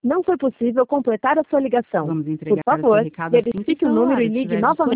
Não foi possível completar a sua ligação. Vamos Por entregar o seu favor, recado assim que verifique o número e ligue novamente.